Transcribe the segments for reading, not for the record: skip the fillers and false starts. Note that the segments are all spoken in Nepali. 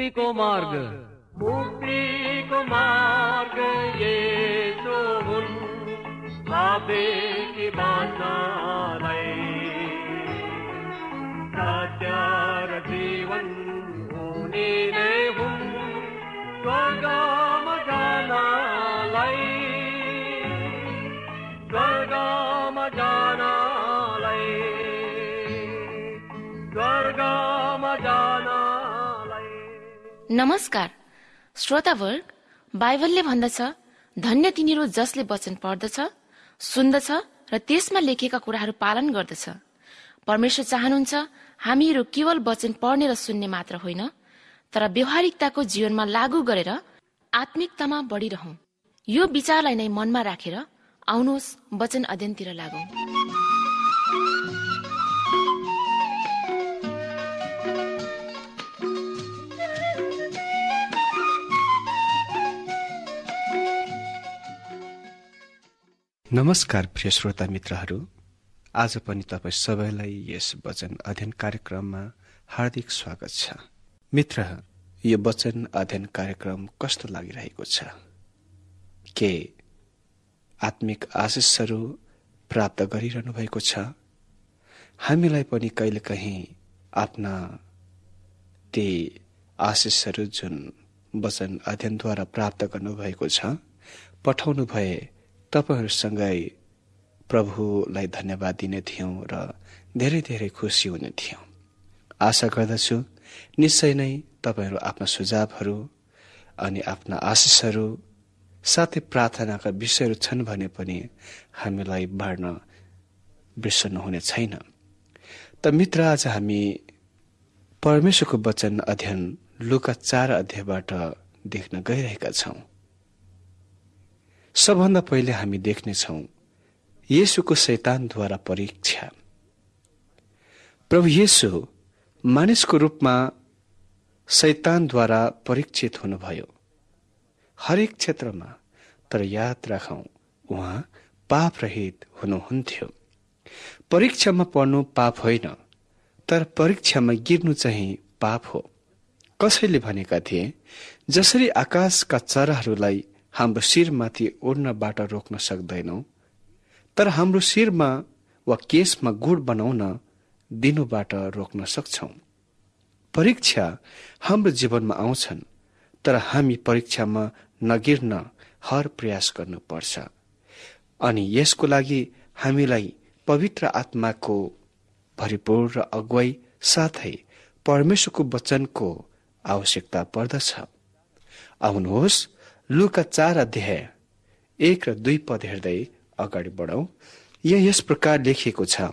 मुक्तिको मार्ग येशू हुन्, पापदेखि बाँच्नलाई सत्य र जीवन उनी नै हुन्, स्वर्गमा जानलाई स्वर्गमा जानलाई स्वर्गमा जानलाई। नमस्कार श्रोतावर्ग, बाइबलले भन्दछ, धन्य तिनीहरू जसले वचन पढ्दछ, सुन्दछ र त्यसमा लेखेका कुराहरू पालन गर्दछ। परमेश्वर चाहनुहुन्छ हामीहरू केवल वचन पढ्ने र सुन्ने मात्र होइन, तर व्यवहारिकताको जीवनमा लागू गरेर आत्मिकतामा बढिरहौं। यो विचारलाई नै मनमा राखेर आउनुहोस् वचन अध्ययनतिर लागौं। नमस्कार प्रिय श्रोता मित्रहरू, आज पनि तपाईँ सबैलाई यस वचन अध्ययन कार्यक्रममा हार्दिक स्वागत छ। मित्र, यो वचन अध्ययन कार्यक्रम कस्तो लागिरहेको छ? के आत्मिक आशिषहरू प्राप्त गरिरहनु भएको छ? हामीलाई पनि कहिलेकाहीँ आफ्ना ती आशिषहरू जुन वचन अध्ययनद्वारा प्राप्त गर्नुभएको छ, पठाउनु भए तपाईहरूसँगै प्रभुलाई धन्यवाद दिने थियौं र धेरै धेरै खुसी हुने थियौं। आशा गर्दछु निश्चय नै तपाईहरू आफ्ना सुझावहरू अनि आफ्ना आशिषहरू साथै प्रार्थनाका विषयहरू छन् भने पनि हामीलाई बाँड्न बिर्सनुहुने छैन। त मित्र, आज हामी परमेश्वरको वचन अध्ययन लुका 4 अध्यायबाट देख्न गइरहेका छौं। सबभन्दा पहिले हामी देख्नेछौं येशूको शैतानद्वारा परीक्षा। प्रभु येशू मानिसको रूपमा शैतानद्वारा परीक्षित हुनुभयो हरेक क्षेत्रमा, तर याद राखौं उहाँ पाप रहित हुनुहुन्थ्यो। परीक्षामा पर्नु पाप होइन, तर परीक्षामा गिर्नु चाहिँ पाप हो। कसैले भनेका थिए, जसरी आकाशका चराहरूलाई हाम्रो शिरमाथि उड्नबाट रोक्न सक्दैनौ, तर हाम्रो शिरमा वा केशमा गुड बनाउन दिनुबाट रोक्न सक्छौ। परीक्षा हाम्रो जीवनमा आउँछन्, तर हामी परीक्षामा नगिर्न हर प्रयास गर्नुपर्छ। अनि यसको लागि हामीलाई पवित्र आत्माको भरिपूर्ण अगुवाई साथै परमेश्वरको वचनको आवश्यकता पर्दछ। आउनुहोस् लुका 4 अध्याय 1 र 2 पद हेर्दै अगाडि बढौं। यस प्रकार लेखिएको छ,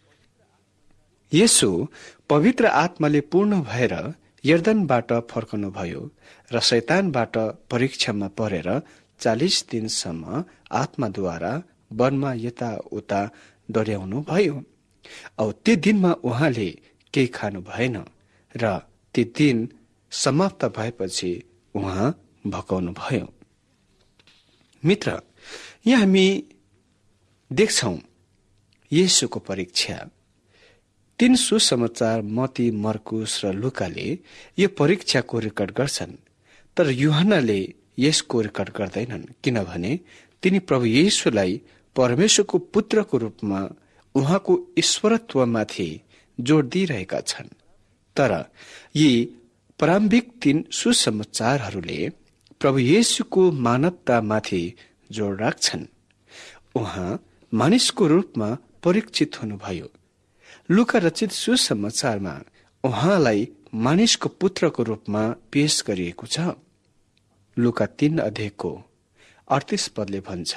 येशू पवित्र आत्माले पूर्ण भएर यर्दनबाट फर्कनुभयो र शैतानबाट परीक्षामा परेर 40 दिनसम्म आत्माद्वारा वनमा यताउता डोर्याउनु भयो। औ त्यो दिनमा उहाँले केही खानु भएन र ती दिन समाप्त भएपछि उहाँ भकाउनु भयो। मित्र, यहाँ हामी देख्छौं येशूको परीक्षा। 3 सुसमाचार मती, मर्कुस र लुकाले यो परीक्षाको रेकर्ड गर्छन्, तर यूहन्नाले यसको रेकर्ड गर्दैनन्, किनभने तिनी प्रभु येशूलाई परमेश्वरको पुत्रको रूपमा उहाँको ईश्वरत्वमाथि जोड दिइरहेका छन्। तर यी प्रारम्भिक 3 सुसमाचारहरूले प्रभु येशूको मानवतामाथि जोड राख्छन्। उहाँ मानिसको रूपमा परीक्षित हुनुभयो। लुका रचित सुसमाचारमा उहाँलाई मानिसको पुत्रको रूपमा पेश गरिएको छ। लुका 3 अध्यायको 38 पदले भन्छ,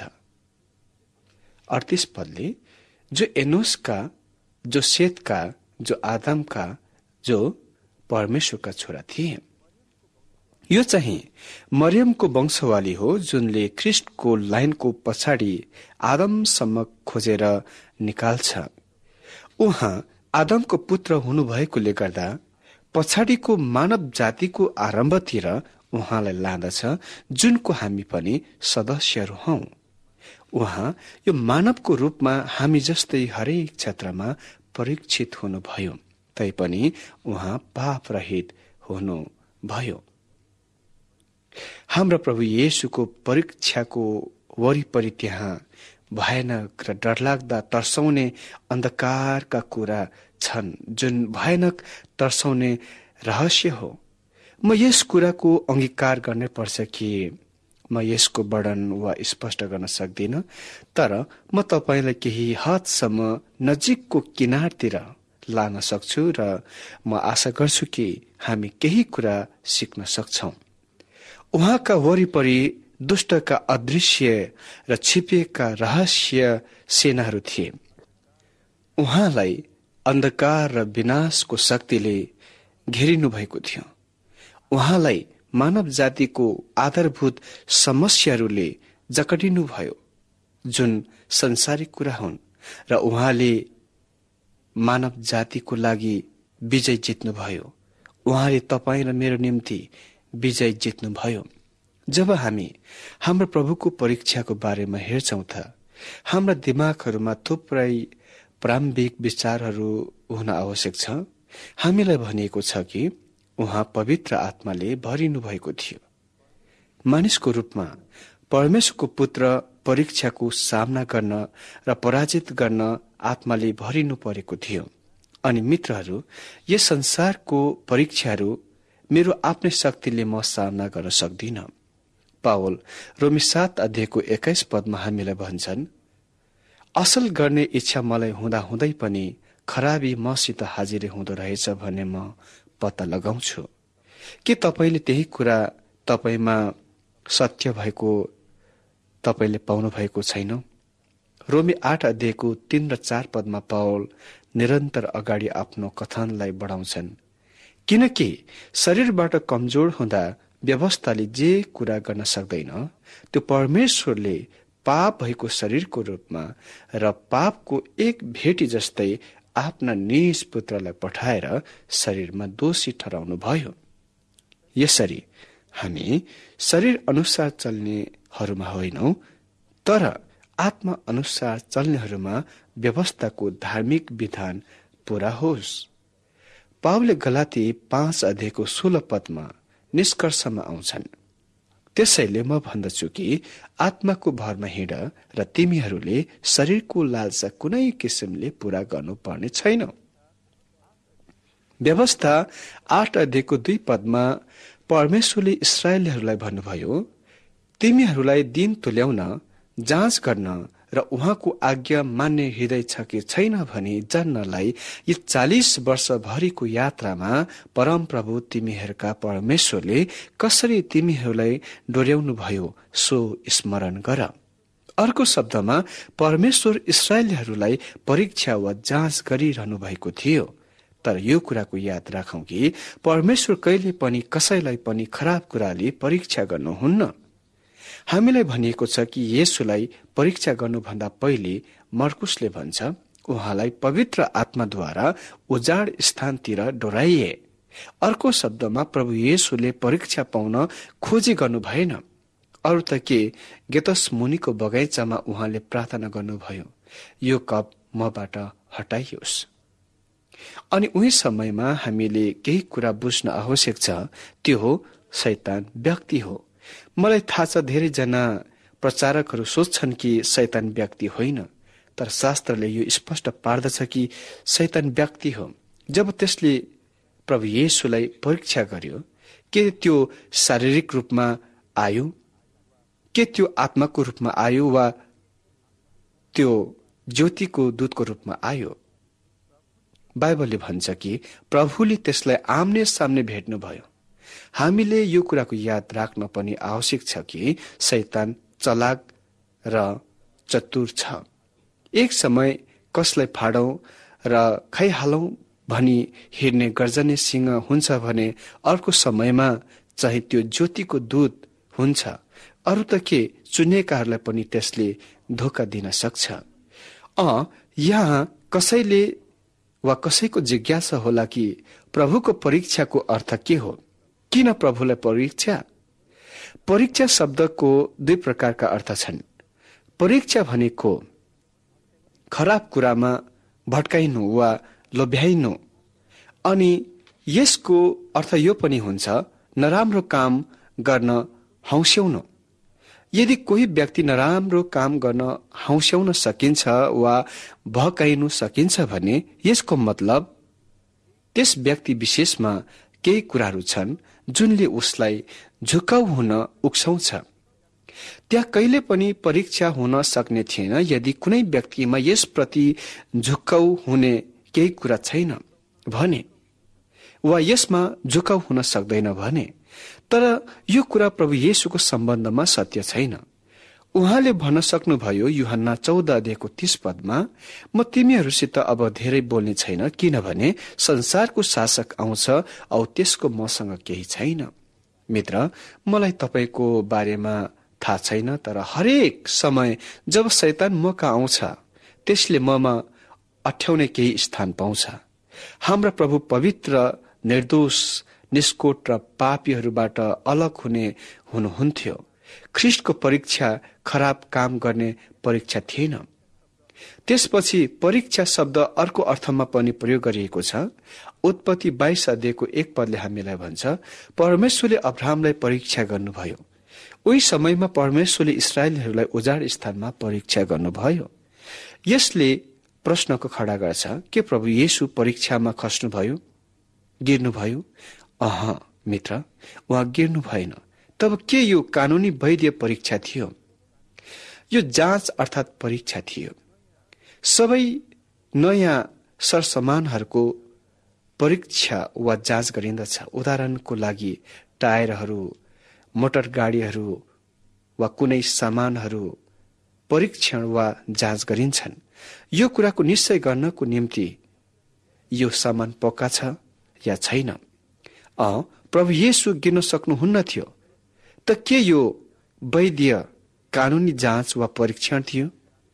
38 पदले, जो एनोसका, जो सेतका, जो आदमका, जो परमेश्वरका छोरा थिए। यो चाहिँ मरियमको वंशवाली हो, जुनले ख्रिस्टको लाइनको पछाडि आदमसम्म खोजेर निकाल्छ। उहाँ आदमको पुत्र हुनुभएकोले गर्दा पछाडिको मानव जातिको आरम्भतिर उहाँलाई लाँदछ, जुनको हामी पनि सदस्यहरू हौं। उहाँ यो मानवको रूपमा हामी जस्तै हरेक क्षेत्रमा परीक्षित हुनुभयो, तैपनि उहाँ पाप रहित हुनु भयो। हाम्रो प्रभु येशूको परीक्षाको वरिपरि त्यहाँ भयानक र डरलाग्दा तर्साउने अन्धकारका कुरा छन्, जुन भयानक तर्साउने रहस्य हो। म यस कुराको अंगीकार गर्नै पर्छ कि म यसको वर्णन वा स्पष्ट गर्न सक्दिन, तर म तपाईलाई केही हदसम्म नजिकको किनारतिर लान सक्छु र म आशा गर्छु कि हामी केही कुरा सिक्न सक्छौं। उहाँका वरिपरि दुष्टका अदृश्य र छिपिएका रहस्य सेनाहरू थिए। उहाँलाई अन्धकार र विनाशको शक्तिले घेरिनु भएको थियो। उहाँलाई मानव जातिको आधारभूत समस्याहरूले जकडिनु भयो, जुन संसारिक कुरा हुन्, र उहाँले मानव जातिको लागि विजय जित्नुभयो। उहाँले तपाईँ र मेरो निम्ति विजय जित्नुभयो। जब हामी हाम्रो प्रभुको परीक्षाको बारेमा हेर्छौं त हाम्रा दिमागहरूमा थुप्रै प्रारम्भिक विचारहरू हुन आवश्यक छ। हामीलाई भनिएको छ कि उहाँ पवित्र आत्माले भरिनु भएको थियो। मानिसको रूपमा परमेश्वरको पुत्र परीक्षाको सामना गर्न र पराजित गर्न आत्माले भरिनु परेको थियो। अनि मित्रहरू, यस संसारको परीक्षाहरू मेरो आफ्नै शक्तिले म सामना गर्न सक्दिन। पावल रोमी 7 अध्यायको 21 पदमा हामीलाई भन्छन्, असल गर्ने इच्छा मलाई हुँदा हुँदै पनि खराबी मसित हाजिरै हुँदो रहेछ भन्ने म पत्ता लगाउँछु। के तपाईले त्यही कुरा तपाईमा सत्य भएको तपाईले पाउनु भएको छैन? रोमी 8 अध्यायको 3 र 4 पदमा पावल निरन्तर अगाडि आफ्नो कथनलाई बढाउँछन्, किनकि शरीरबाट कमजोर हुँदा व्यवस्थाले जे कुरा गर्न सक्दैन, त्यो परमेश्वरले पाप भएको शरीरको रूपमा र पापको एक भेटी जस्तै आफ्ना निज पुत्रलाई पठाएर शरीरमा दोषी ठहराउनु भयो। यसरी हामी शरीर अनुसार चल्नेहरूमा होइनौं, तर आत्मा अनुसार चल्नेहरूमा व्यवस्थाको धार्मिक विधान पूरा होस्। पावलले गलाती 5 अध्यायको 16 पदमा निष्कर्षमा आउँछन्, त्यसैले म भन्दछु कि आत्माको भरमा हिँड र तिमीहरूले शरीरको लालसा कुनै किसिमले पूरा गर्नुपर्ने छैन। व्यवस्था 8 अध्यायको 2 पदमा परमेश्वरले इस्राएलीहरूलाई भन्नुभयो, तिमीहरूलाई दिन तुल्याउन, जाँच गर्न र उहाँको आज्ञा मान्ने हृदय छ कि छैन भनी जान्नलाई यी 40 वर्षभरिको यात्रामा परमप्रभु तिमीहरूका परमेश्वरले कसरी तिमीहरूलाई डोर्याउनु भयो सो स्मरण गर। अर्को शब्दमा परमेश्वर इस्राएलीहरूलाई परीक्षा वा जाँच गरिरहनु भएको थियो। तर यो कुराको याद राखौं कि परमेश्वर कहिले पनि कसैलाई पनि खराब कुराले परीक्षा गर्नुहुन्न। हामीलाई भनिएको छ कि येशूलाई परीक्षा गर्नुभन्दा पहिले मर्कुसले भन्छ, उहाँलाई पवित्र आत्माद्वारा उजाड स्थानतिर डोराइए। अर्को शब्दमा प्रभु येशूले परीक्षा पाउन खोजी गर्नु भएन। अरू त के, गेतसमुनीको बगैँचामा उहाँले प्रार्थना गर्नुभयो, यो कप मबाट हटाइयोस्। अनि उही समयमा हामीले केही कुरा बुझ्न आवश्यक छ, त्यो हो शैतान व्यक्ति हो। मलाई थाहा छ धेरैजना प्रचारकहरू सोच्छन् कि शैतान व्यक्ति होइन, तर शास्त्रले यो स्पष्ट पार्दछ कि शैतान व्यक्ति हो। जब त्यसले प्रभु येशूलाई परीक्षा गर्यो, के त्यो शारीरिक रूपमा आयो, के त्यो आत्माको रूपमा आयो, वा त्यो ज्योतिको दूतको रूपमा आयो? बाइबलले भन्छ कि प्रभुले त्यसलाई आम्ने सामने भेट्नुभयो। हामीले यो कुराको याद राख्न पनि आवश्यक छ कि शैतान चलाक र चतुर छ। एक समय कसलाई फाडौं र खाइहालौं भनी हिँड्ने गर्जने सिंह हुन्छ भने अर्को समयमा चाहिँ त्यो ज्योतिको दूत हुन्छ। अरू त के, चुनिएकाहरूलाई पनि त्यसले धोका दिन सक्छ। यहाँ कसैले वा कसैको जिज्ञासा होला कि प्रभुको परीक्षाको अर्थ के हो? किन प्रभुलाई परीक्षा? परीक्षा शब्दको 2 प्रकारका अर्थ छन्। परीक्षा भनेको खराब कुरामा भट्काइनु वा लोभ्याइनु, अनि यसको अर्थ यो पनि हुन्छ नराम्रो काम गर्न हौस्याउनु। यदि कोही व्यक्ति नराम्रो काम गर्न हौस्याउन सकिन्छ वा भकाइनु सकिन्छ भने यसको मतलब त्यस व्यक्ति विशेषमा केही कुराहरू छन् जुनले उसलाई झुकाउ हुन उक्साउँछ। त्यहाँ कहिले पनि परीक्षा हुन सक्ने थिएन यदि कुनै व्यक्तिमा यसप्रति झुकाउ हुने केही कुरा छैन भने वा यसमा झुकाउ हुन सक्दैन भने। तर यो कुरा प्रभु येशूको सम्बन्धमा सत्य छैन। उहाँले भन्न सक्नुभयो यूहन्ना 14:30 पदमा, म तिमीहरूसित अब धेरै बोल्ने छैन किनभने संसारको शासक आउँछ औ त्यसको मसँग केही छैन। मित्र, मलाई तपाईको बारेमा थाहा छैन, तर हरेक समय जब शैतान मौका आउँछ त्यसले ममा अठ्याउने केही स्थान पाउँछ। हाम्रा प्रभु पवित्र, निर्दोष, निष्कोट र पापीहरूबाट अलग हुनुहुन्थ्यो। ख्रिस्टको परीक्षा खराब काम गर्ने परीक्षा थिएन। त्यसपछि परीक्षा शब्द अर्को अर्थमा पनि प्रयोग गरिएको छ। उत्पत्ति 22:1 हामीलाई भन्छ, परमेश्वरले अब्राहमलाई परीक्षा गर्नुभयो। उही समयमा परमेश्वरले इस्राएलीहरूलाई उजाड स्थानमा परीक्षा गर्नुभयो। यसले प्रश्नको खडा गर्छ, के प्रभु येशू परीक्षामा खस्नुभयो, गिर्नुभयो? मित्र, उहाँ गिर्नु भएन। तब के यो कानूनी वैध परीक्षा थियो? यो जाँच अर्थात परीक्षा थियो। सबै नयाँ सरसामानहरूको परीक्षा वा जाँच गरिन्दछ। उदाहरणको लागि टायरहरू, मोटर गाडीहरू वा कुनै सामानहरू परीक्षण वा जाँच गरिन्छन्। यो कुराको निश्चय गर्नको निम्ति यो सामान पक्का छ या छैन। प्रभु येशू गिर्न सक्नुहुन्न थियो। त के यो वैध कानूनी जाँच वा परीक्षण थियो?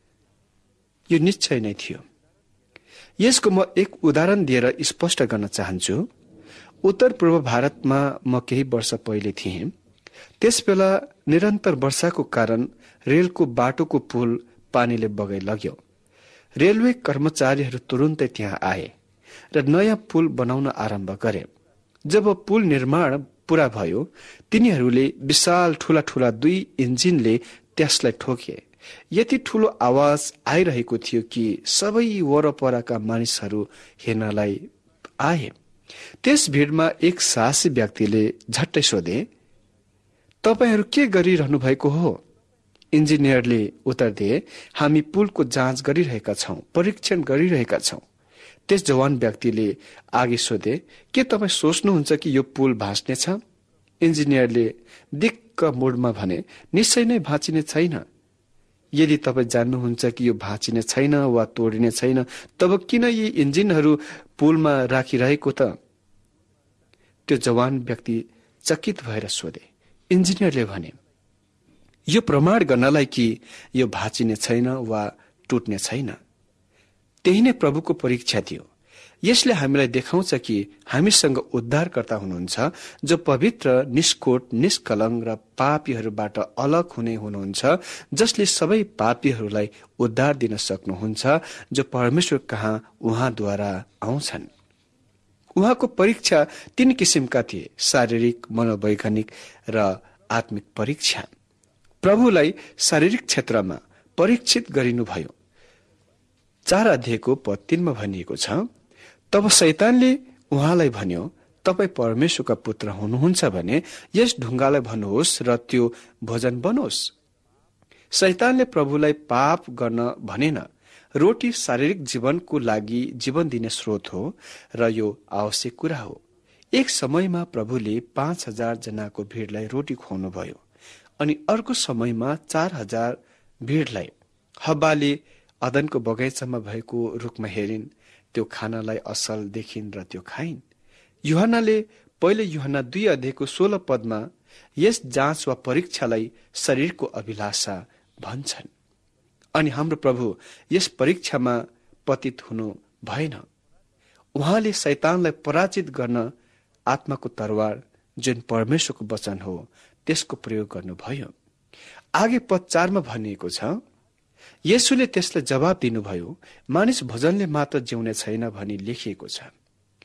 यो निश्चय नै थियो। यसको म एक उदाहरण दिएर स्पष्ट गर्न चाहन्छु। उत्तर पूर्व भारतमा म केही वर्ष पहिले थिएँ। त्यसबेला निरन्तर वर्षाको कारण रेलको बाटोको पुल पानीले बगाइ लग्यो। रेलवे कर्मचारीहरू तुरुन्तै त्यहाँ आए र नयाँ पुल बनाउन आरम्भ गरे। जब पुल निर्माण पूरा भयो, तिनीहरूले विशाल ठूला ठूला 2 इन्जिनले त्यसलाई ठोके। यति ठूलो आवाज आइरहेको थियो कि सबै वरपरका मानिसहरू हेर्नलाई आए। त्यस भिडमा एक साहसी व्यक्तिले झट्टै सोधे, तपाईहरू के गरिरहनु भएको हो? इन्जिनियरले उत्तर दिए, हामी पुलको जाँच गरिरहेका छौं, परीक्षण गरिरहेका छौं। त्यस जवान व्यक्तिले आगे सोधे, के तपाईँ सोच्नुहुन्छ कि यो पुल भाँच्नेछ? इन्जिनियरले दिक्क मुडमा भने, निश्चय नै भाँचिने छैन। यदि तपाईँ जान्नुहुन्छ कि यो भाँचिने छैन वा तोडिने छैन, तब किन यी इन्जिनहरू पुलमा राखिरहेको त? त्यो जवान व्यक्ति चकित भएर सोधे। इन्जिनियरले भने, यो प्रमाण गर्नलाई कि यो भाँचिने छैन वा टुट्ने छैन। त्यही नै प्रभुको परीक्षा थियो। यसले हामीलाई देखाउँछ कि हामीसँग उद्धारकर्ता हुनुहुन्छ जो पवित्र, निष्कोट, निष्कलङ्क र पापीहरूबाट अलग हुनुहुन्छ, जसले सबै पापीहरूलाई उद्धार दिन सक्नुहुन्छ, जो परमेश्वर कहाँ उहाँद्वारा आउँछन्। उहाँको परीक्षा 3 किसिमका थिए, शारीरिक, मनोवैज्ञानिक र आत्मिक परीक्षा। प्रभुलाई शारीरिक क्षेत्रमा परीक्षित गरिनुभयो। 4:3 भनिएको छ, तब शैतानले उहाँलाई भन्यो, तपाईँ परमेश्वरका पुत्र हुनुहुन्छ भने यस ढुङ्गालाई भन्नुहोस् र त्यो भोजन बनोस्। शैतानले प्रभुलाई पाप गर्न भनेन। रोटी शारीरिक जीवनको लागि जीवन दिने स्रोत हो र यो आवश्यक कुरा हो। एक समयमा प्रभुले 5,000 जनाको भीड़लाई रोटी खुवाउनुभयो अनि अर्को समयमा 4,000 भीड़लाई। हब्बाले अदनको बगैँचामा भएको रुखमा हेरिन्, त्यो खानालाई असल देखिन् र त्यो खाइन्। यूहन्नाले पहिले यूहन्ना 2:16 पदमा यस जाँच वा परीक्षालाई शरीरको अभिलाषा भन्छन्। अनि हाम्रो प्रभु यस परीक्षामा पतित हुनु भएन। उहाँले शैतानलाई पराजित गर्न आत्माको तरवार, जुन परमेश्वरको वचन हो, त्यसको प्रयोग गर्नुभयो। आगे पद 4 भनिएको छ, येशूले त्यसलाई जवाब दिनुभयो, मानिस भोजनले मात्र जिउने छैन भनी लेखिएको छ।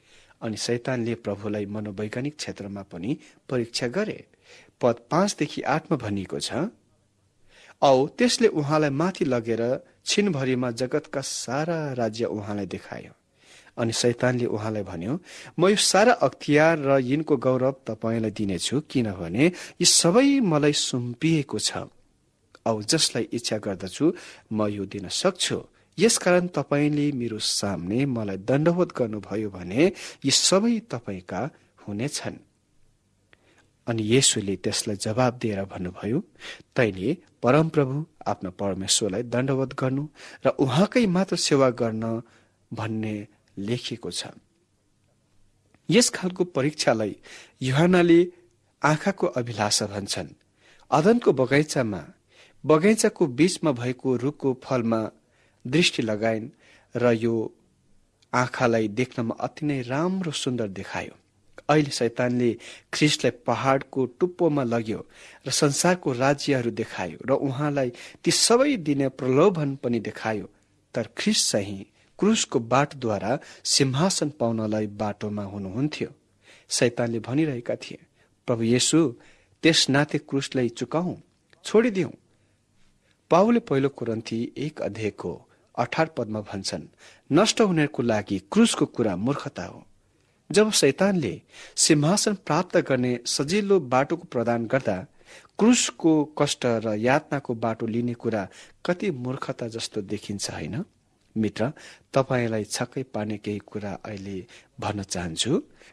अनि शैतानले प्रभुलाई मनोवैज्ञानिक क्षेत्रमा पनि परीक्षा गरे। पद 5देखि 8मा भनिएको छ, औ त्यसले उहाँलाई माथि लगेर छिनभरिमा जगतका सारा राज्य उहाँलाई देखायो। अनि शैतानले उहाँलाई भन्यो, म यो सारा अख्तियार र यिनको गौरव तपाईलाई दिनेछु, किनभने यी सबै मलाई सुम्पिएको छ। औ जसलाई इच्छा गर्दछु म यो दिन सक्छु। यसकारण तपाईले मेरो सामने मलाई दण्डवत गर्नुभयो भने यी सबै तपाईका हुनेछन्। अनि येशूले त्यसलाई जवाब दिएर भन्नुभयो, तैले परमप्रभु आफ्ना परमेश्वरलाई दण्डवत गर्नु र उहाँकै मात्र सेवा गर्न भन्ने लेखिएको छ। यस खालको परीक्षालाई यूहन्नाले आँखाको अभिलाषा भन्छन्। अदनको बगैँचाको बीचमा भएको रुखको फलमा दृष्टि लगाइन् र यो आँखालाई देख्नमा अति नै राम्रो सुन्दर देखायो। अहिले शैतानले ख्रिस्टलाई पहाडको टुप्पोमा लग्यो र संसारको राज्यहरू देखायो र उहाँलाई ती सबै दिने प्रलोभन पनि देखायो। तर ख्रिस्ट चाहिँ क्रुसको बाटोद्वारा सिंहासन पाउनलाई बाटोमा हुनुहुन्थ्यो। शैतानले भनिरहेका थिए, प्रभु येशू, त्यस नाते क्रुसलाई चुकाऊ, छोडिदिऊ। पाउलले पहिलो कोरिन्थी 1:18 भन्छन्, नष्ट हुनेको लागि क्रुसको कुरा मूर्खता हो। जब शैतानले सिंहासन प्राप्त गर्ने सजिलो बाटोको प्रदान गर्दा क्रुसको कष्ट र यातनाको बाटो लिने कुरा कति मूर्खता जस्तो देखिन्छ, होइन? मित्र, तपाईलाई छक्कै पार्ने केही कुरा अहिले भन्न चाहन्छु।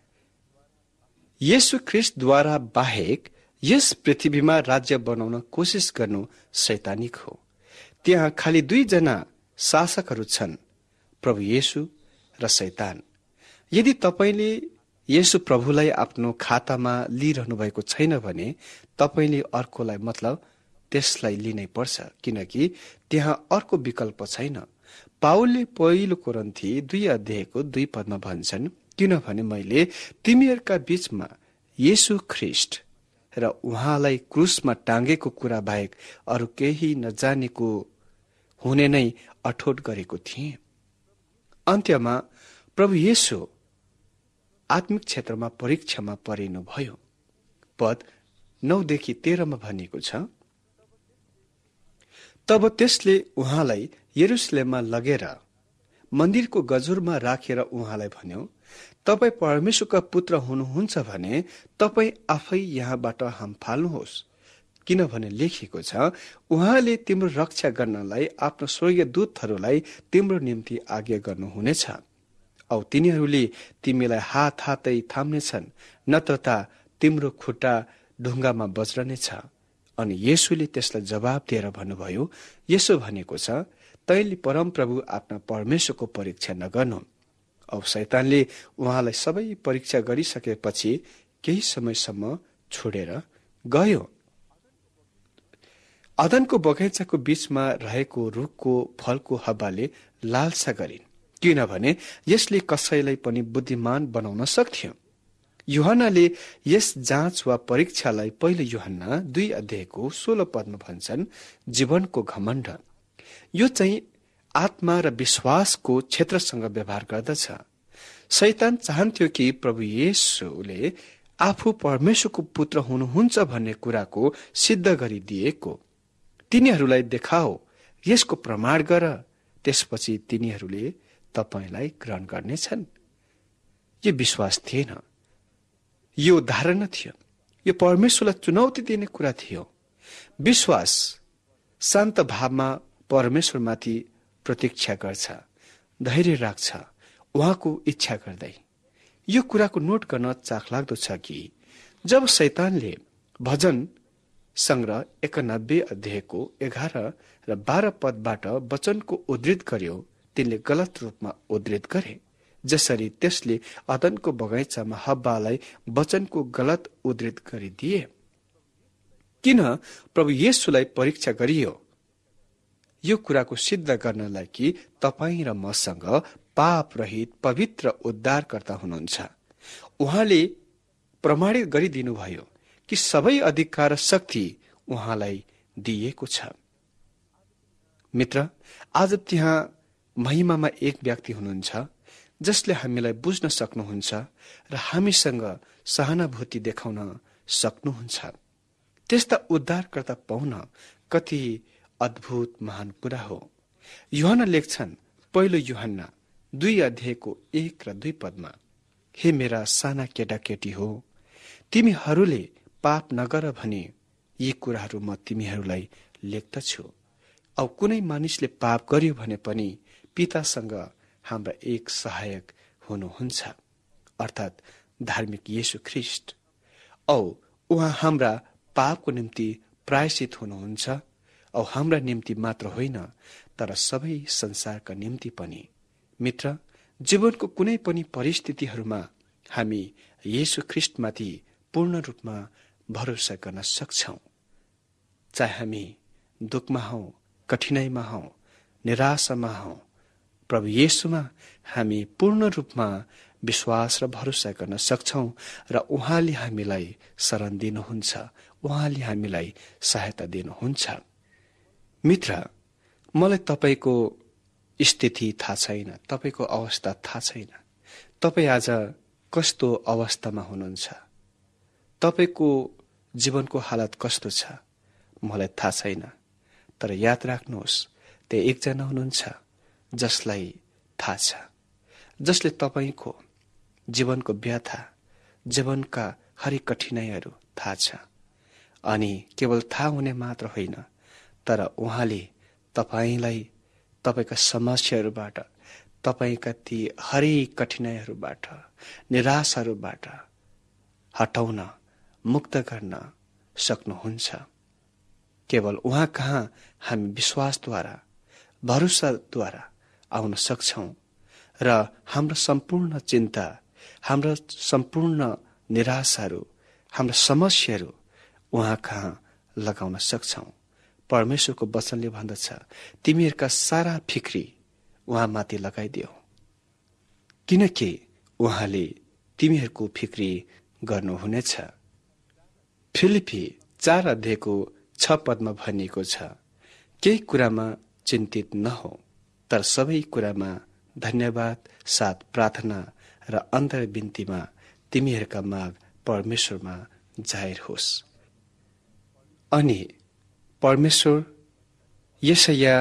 येशू ख्रिस्टद्वारा बाहेक यस पृथ्वीमा राज्य बनाउन कोसिस गर्नु शैतानिक हो। त्यहाँ खालि 2 जना शासकहरू छन्, प्रभु येशू र शैतान। यदि तपाईले येशू प्रभुलाई आफ्नो खातामा लिइरहनु भएको छैन भने तपाईले अर्कोलाई मतलब त्यसलाई लिनै पर्छ, किनकि त्यहाँ अर्को विकल्प छैन। पाउलले पहिलो कोरिन्थी 2:2 भन्छन्, किनभने मैले तिमीहरूका बीचमा येशू ख्रिस्ट र उहाँलाई क्रुसमा टाँगेको कुरा बाहेक अरू केही नजानेको हुने नै अठोट गरेको थिएँ। अन्त्यमा प्रभु येशू आत्मिक क्षेत्रमा परीक्षामा परिनुभयो। पद 9-13 भनिएको छ, तब त्यसले उहाँलाई यरुशलेममा लगेर मन्दिरको गजुरमा राखेर उहाँलाई भन्यो, तपाई परमेश्वरका पुत्र हुनुहुन्छ भने तपाई आफै यहाँबाट हाम फाल्नुहोस्, किनभने लेखिएको छ, उहाँले तिम्रो रक्षा गर्नलाई आफ्नो स्वर्गीय दूतहरूलाई तिम्रो निम्ति आज्ञा गर्नुहुनेछ, औ तिनीहरूले तिमीलाई हातै थाम्नेछन्, नत्रता तिम्रो खुट्टा ढुङ्गामा बज्रनेछ। अनि येशूले त्यसलाई जवाब दिएर भन्नुभयो, यसो भनेको छ, तैले परमप्रभु आफ्ना परमेश्वरको परीक्षा नगर्नु। औ शैतानले उहाँलाई सबै परीक्षा गरिसकेपछि केही समयसम्म छोडेर गयो। अदनको बगैँचाको बीचमा रहेको रुखको फलको हब्बाले लालसा गरिन्, किनभने यसले कसैलाई पनि बुद्धिमान बनाउन सक्थ्यो। यूहन्नाले यस जाँच वा परीक्षालाई पहिलो यूहन्ना 2:16 भन्छन्, जीवनको घमण्ड। यो चाहिँ आत्मा र विश्वासको क्षेत्रसँग व्यवहार गर्दछ। शैतान चाहन्थ्यो कि प्रभु येशूले आफू परमेश्वरको पुत्र हुनुहुन्छ भन्ने कुराको सिद्ध गरिदिएको तिनीहरूलाई देखाओ, यसको प्रमाण गर, त्यसपछि तिनीहरूले तपाईलाई ग्रहण गर्नेछन्। यो विश्वास थिएन, यो धारणा थियो, यो परमेश्वरलाई चुनौती दिने कुरा थियो। विश्वास शान्त भावमा परमेश्वरमाथि प्रतीक्षा गर्छ, धैर्य राख्छ, उहाँको इच्छा गर्दै। यो कुराको नोट गर्न चाखलाग्दो छ कि जब शैतानले भजन संग्रह 91:11 र 12 वचनको उद्धृत गर्यो, तिनले गलत रूपमा उद्धृत गरे। जसरी त्यसले अदनको बगैँचामा हब्बालाई वचनको गलत उद्धृत गरिदिए। किन प्रभु येशूलाई परीक्षा गरियो? यो कुराको सिद्ध गर्नलाई कि तपाईँ र मसँग पाप रहित पवित्र उद्धारकर्ता हुनुहुन्छ। उहाँले प्रमाणित गरिदिनुभयो कि सबै अधिकार र शक्ति उहाँलाई दिएको छ। मित्र, आज त्यहाँ महिमामा एक व्यक्ति हुनुहुन्छ जसले हामीलाई बुझ्न सक्नुहुन्छ र हामीसँग सहानुभूति देखाउन सक्नुहुन्छ। त्यस्ता उद्धारकर्ता पाउन कति अद्भुत महान कुरा हो। यूहन्ना लेख्छन् पहिलो यूहन्ना 2:1-2 हे मेरा साना केटाकेटी हो, तिमीहरूले पाप नगर भने यी कुराहरू म तिमीहरूलाई लेख्दछु। औ कुनै मानिसले पाप गर्यो भने पनि पितासँग हाम्रा एक सहायक हुनुहुन्छ, अर्थात् धार्मिक येशू ख्रीष्ट। औ उहाँ हाम्रा पापको निम्ति प्रायश्चित हुनुहुन्छ, औ हाम्रा निम्ति मात्र होइन तर सबै संसारका निम्ति पनि। मित्र, जीवनको कुनै पनि परिस्थितिहरूमा हामी येशू ख्रीष्टमाथि पूर्ण रूपमा भरोसा गर्न सक्छौं। चाहे हामी दुःखमा हौं, कठिनाईमा हौं, निराशामा हौं, प्रभु येशूमा हामी पूर्ण रूपमा विश्वास र भरोसा गर्न सक्छौं र उहाँले हामीलाई शरण दिनुहुन्छ, उहाँले हामीलाई सहायता दिनुहुन्छ। मित्र, मलाई तपाईको स्थिति थाहा छैन, तपाईको अवस्था थाहा छैन। तपाई आज कस्तो अवस्थामा हुनुहुन्छ, तपाईको जीवनको हालत कस्तो छ मलाई थाहा छैन। तर याद राख्नुहोस्, त्यहाँ एकजना हुनुहुन्छ जसलाई थाहा छ, जसले तपाईको जीवनको व्यथा, जीवनका हरेक कठिनाईहरू थाहा छ। अनि केवल थाहा हुने मात्र होइन, तर उहाँले तपाईलाई तपाईका समस्याहरूबाट, तपाईका ती हरेक कठिनाईहरूबाट, निराशहरूबाट हटाउन, मुक्त गर्न सक्नुहुन्छ। केवल उहाँ कहाँ हामी विश्वासद्वारा, भरोसाद्वारा आउन सक्छौं र हाम्रो सम्पूर्ण चिन्ता, हाम्रो सम्पूर्ण निराशाहरू, हाम्रो समस्याहरू उहाँ कहाँ लगाउन सक्छौं। परमेश्वरको वचनले भन्दछ, तिमीहरूका सारा फिक्री उहाँमाथि लगाइदियो, किनकि उहाँले तिमीहरूको फिक्री गर्नुहुनेछ। फिलिपी 4:6 भनिएको छ, केही कुरामा चिन्तित नहो, तर सबै कुरामा धन्यवाद साथ प्रार्थना र अन्तर बिन्तीमा तिमीहरूका माग परमेश्वरमा जाहिर होस्। अनि परमेश्वर यशाया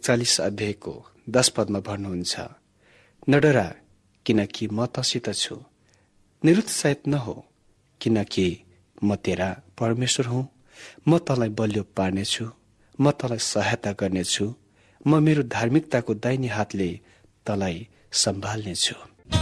41:10 भन्नुहुन्छ, नडरा किनकि म तसित छु, निरुत्साहित नहो किनकि म तेरा परमेश्वर हुँ। म तँलाई बलियो पार्नेछु, म तँलाई सहायता गर्नेछु, म मेरो धार्मिकताको दाहिने हातले तँलाई सम्हाल्नेछु।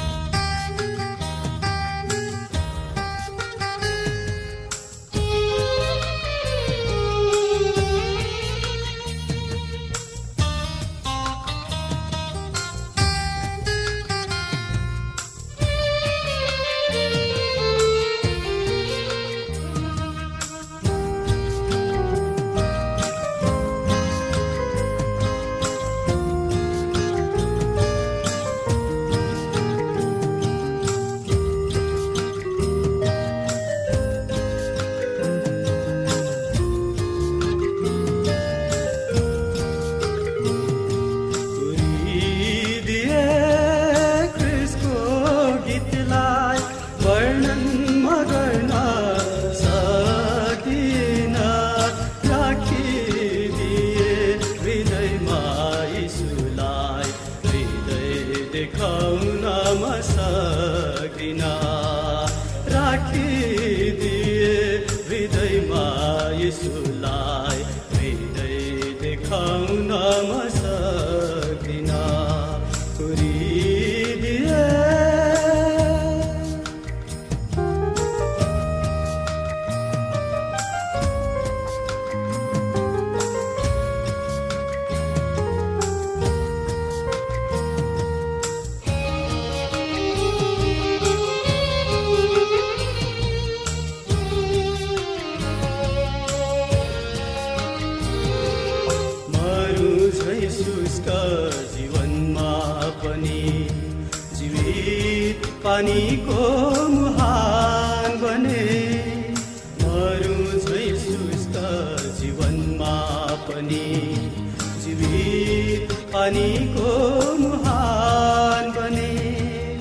पानीको मुहान बने, मरु झै सुस्त जीवनमा पनि जीवित पानीको मुहान बने।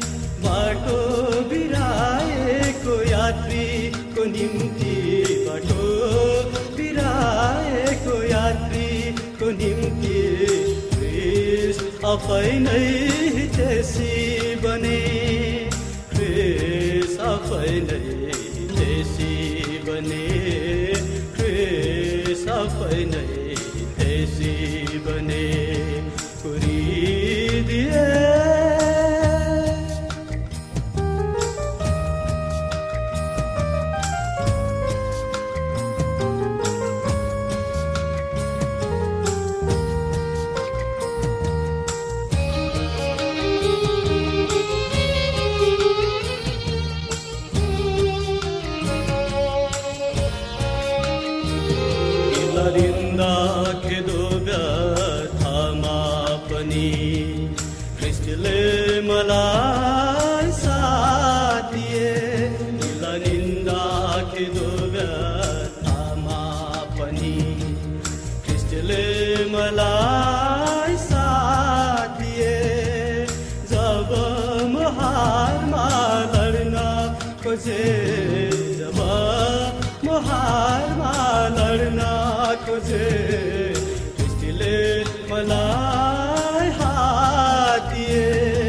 आफै नै हितेशी बने, ख्रिस्ट आफै नै हितेशी बने, ख्रिस्ट आफै नै हितेशी बने, पुरिदिए मलाई साथ दिए, निला निन्दा खेदो व्यथामा पनि ख्रिस्टले मलाई साथ दिए। जब म हारमा लड्न खोजे, जब म हारमा लड्न खोजे, ख्रिस्टले मलाई हात दिए,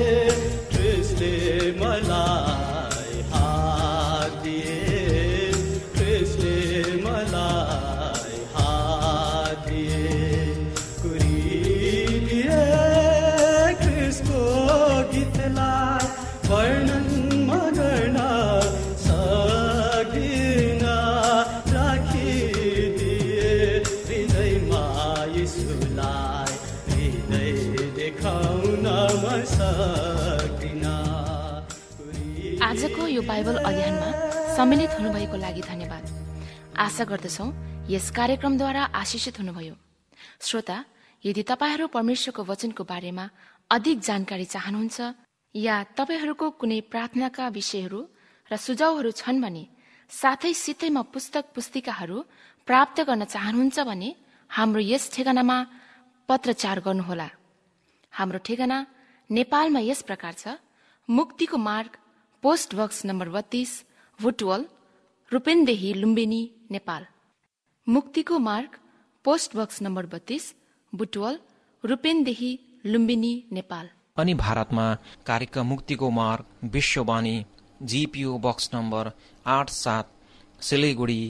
आजको यो बाइबल अध्ययनमा सम्मिलित हुनुभएको लागि धन्यवाद। आशा गर्दछौ यस कार्यक्रमद्वारा आशिषित हुनुभयो। श्रोता, यदि तपाईहरू परमेश्वरको वचनको बारेमा अधिक जानकारी चाहनुहुन्छ या तपाईहरूको कुनै प्रार्थनाका विषयहरू र सुझावहरू छन् भने, साथै सित्तैमा पुस्तक पुस्तिकाहरू प्राप्त गर्न चाहनुहुन्छ भने हाम्रो यस ठेगानामा पत्रचार गर्नुहोला। हाम्रो ठेगाना नेपालमा यस प्रकार छ: मुक्तिको मार्ग, post box number 32, Butwal, Rupandehi, Lumbini, Nepal. मुक्तिको मार्ग, post box number 32, Butwal, Rupandehi, Lumbini, Nepal. अनि भारतमा कार्यक्रम मुक्तिको मार्ग, Vishwavani, GPO box number 87, Siliguri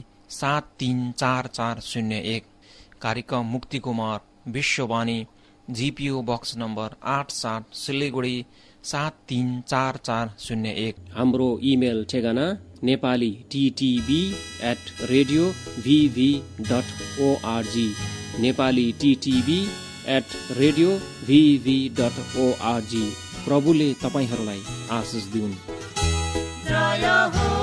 734401। कार्यक्रम मुक्तिको मार्ग, Vishwavani, GPO box number 87, Siliguri 734401। हाम्रो इमेल ठेगाना nepali@radiovv.org, nepali@radiovv.org। प्रभुले तपाईहरूलाई आशिष दिउन्।